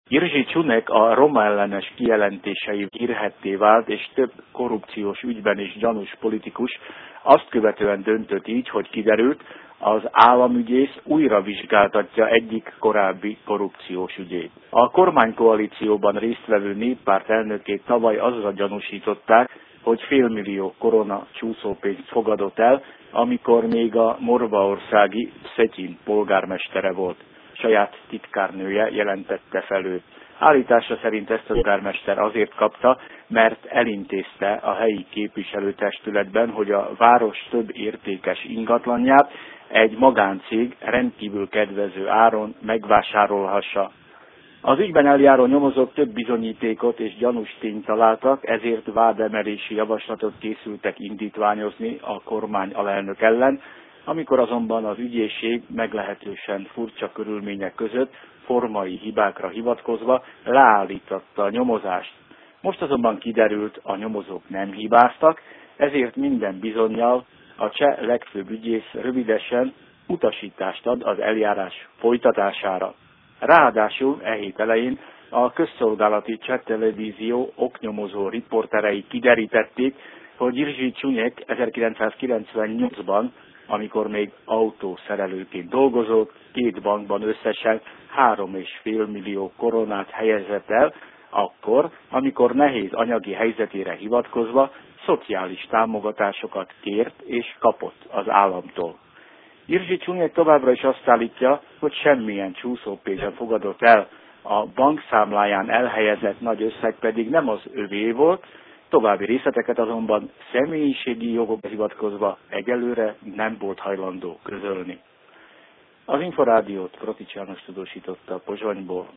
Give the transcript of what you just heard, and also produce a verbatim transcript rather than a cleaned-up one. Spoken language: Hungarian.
Jiří Čunek a roma ellenes kijelentései hírhedté vált, és több korrupciós ügyben is gyanús politikus azt követően döntött így, hogy kiderült, az államügyész újra vizsgáltatja egyik korábbi korrupciós ügyét. A kormánykoalícióban résztvevő néppárt elnökét tavaly azra gyanúsították, hogy félmillió korona csúszópénzt fogadott el, amikor még a morvaországi Szecsin polgármestere volt. Saját titkárnője jelentette fel őt. Állítása szerint ezt a polgármester azért kapta, mert elintézte a helyi képviselőtestületben, hogy a város több értékes ingatlanját egy magáncég rendkívül kedvező áron megvásárolhassa. Az ügyben eljáró nyomozók több bizonyítékot és gyanús tényt találtak, ezért vádemelési javaslatot készültek indítványozni a kormány alelnök ellen, amikor azonban az ügyészség meglehetősen furcsa körülmények között formai hibákra hivatkozva leállította a nyomozást. Most azonban kiderült, a nyomozók nem hibáztak, ezért minden bizonnyal a cseh legfőbb ügyész rövidesen utasítást ad az eljárás folytatására. Ráadásul e hét elején a közszolgálati cseh televízió oknyomozó riporterei kiderítették, hogy Jiří Čunek ezerkilencszázkilencvennyolcban, amikor még autószerelőként dolgozott, két bankban összesen három és fél millió koronát helyezett el, akkor, amikor nehéz anyagi helyzetére hivatkozva szociális támogatásokat kért és kapott az államtól. Jiří Čunek továbbra is azt állítja, hogy semmilyen csúszópénzen fogadott el, a bankszámláján elhelyezett nagy összeg pedig nem az övé volt, további részleteket azonban személyiségi jogokra hivatkozva egyelőre nem volt hajlandó közölni. Az Inforádiót Krotics János tudósította Pozsonyból.